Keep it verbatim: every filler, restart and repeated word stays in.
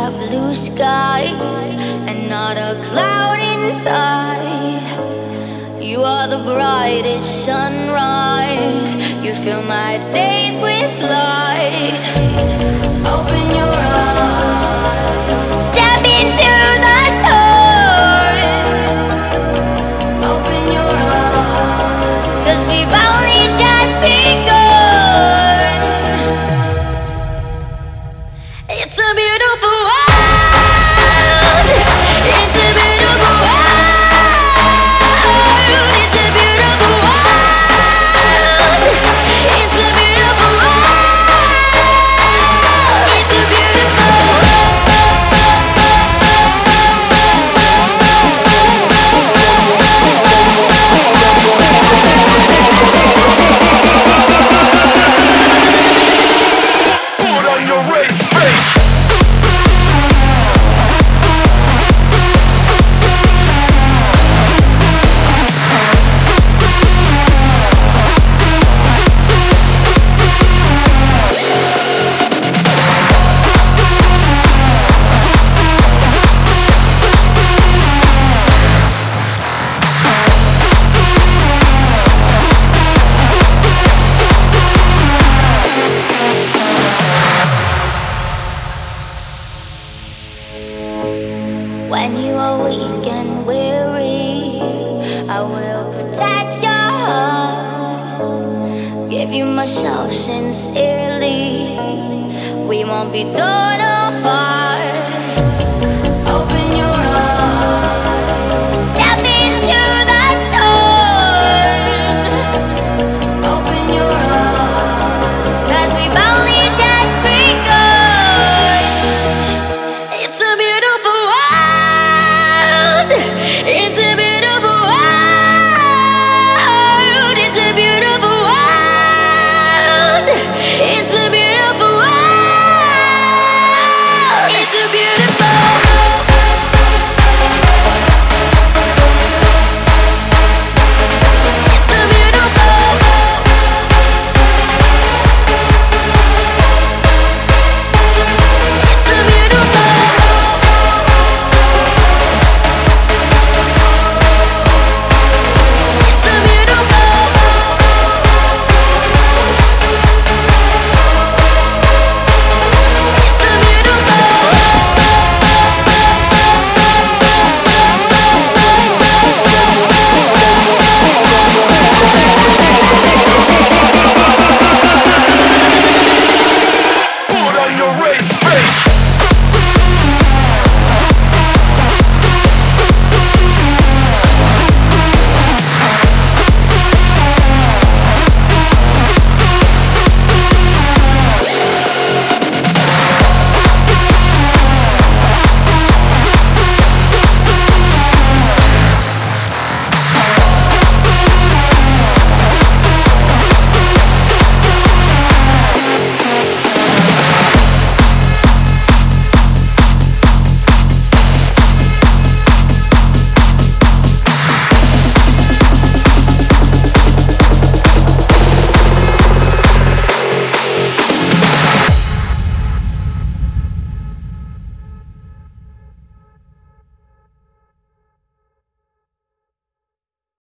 got blue skies and not a cloud inside. You are the brightest sunrise. You fill my days with light. Open your eyes, step into the sun. Open your eyes, 'cause we've only just begun. It's a beautiful world. It's a beautiful world. It's a beautiful world. It's a beautiful world. It's a beautiful Put on your red face. When you are weak and weary, I will protect your heart. Give you myself sincerely. We won't be torn apart. Open your eyes, step into the sun. Open your eyes, 'cause we've only just begun. It's a beautiful world. It's a beautiful world. It's a beautiful world. It's a beautiful